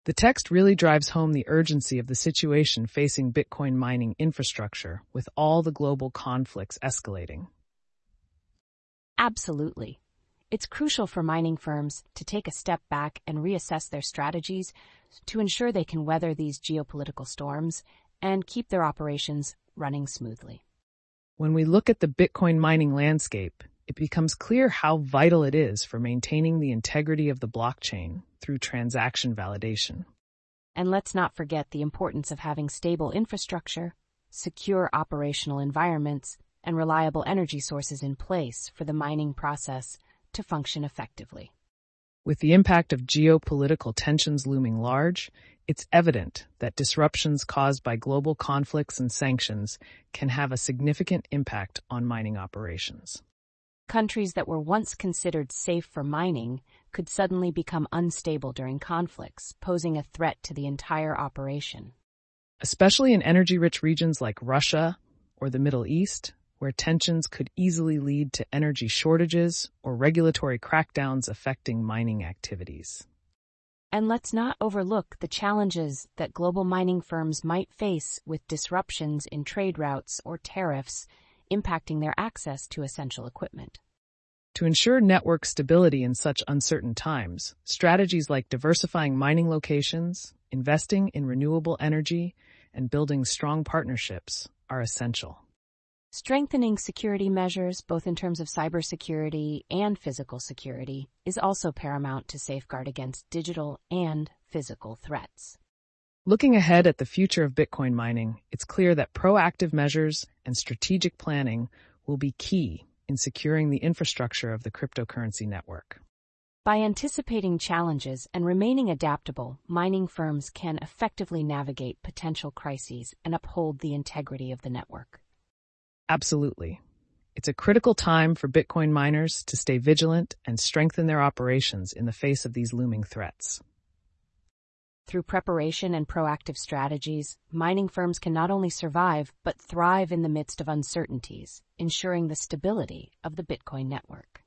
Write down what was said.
The text really drives home the urgency of the situation facing Bitcoin mining infrastructure, with all the global conflicts escalating. Absolutely. It's crucial for mining firms to take a step back and reassess their strategies to ensure they can weather these geopolitical storms and keep their operations running smoothly. When we look at the Bitcoin mining landscape, it becomes clear how vital it is for maintaining the integrity of the blockchain through transaction validation. And let's not forget the importance of having stable infrastructure, secure operational environments, and reliable energy sources in place for the mining process to function effectively. With the impact of geopolitical tensions looming large, it's evident that disruptions caused by global conflicts and sanctions can have a significant impact on mining operations. Countries that were once considered safe for mining could suddenly become unstable during conflicts, posing a threat to the entire operation. Especially in energy-rich regions like Russia or the Middle East, where tensions could easily lead to energy shortages or regulatory crackdowns affecting mining activities. And let's not overlook the challenges that global mining firms might face with disruptions in trade routes or tariffs impacting their access to essential equipment. To ensure network stability in such uncertain times, strategies like diversifying mining locations, investing in renewable energy, and building strong partnerships are essential. Strengthening security measures, both in terms of cybersecurity and physical security, is also paramount to safeguard against digital and physical threats. Looking ahead at the future of Bitcoin mining, it's clear that proactive measures and strategic planning will be key in securing the infrastructure of the cryptocurrency network. By anticipating challenges and remaining adaptable, mining firms can effectively navigate potential crises and uphold the integrity of the network. Absolutely. It's a critical time for Bitcoin miners to stay vigilant and strengthen their operations in the face of these looming threats. Through preparation and proactive strategies, mining firms can not only survive but thrive in the midst of uncertainties, ensuring the stability of the Bitcoin network.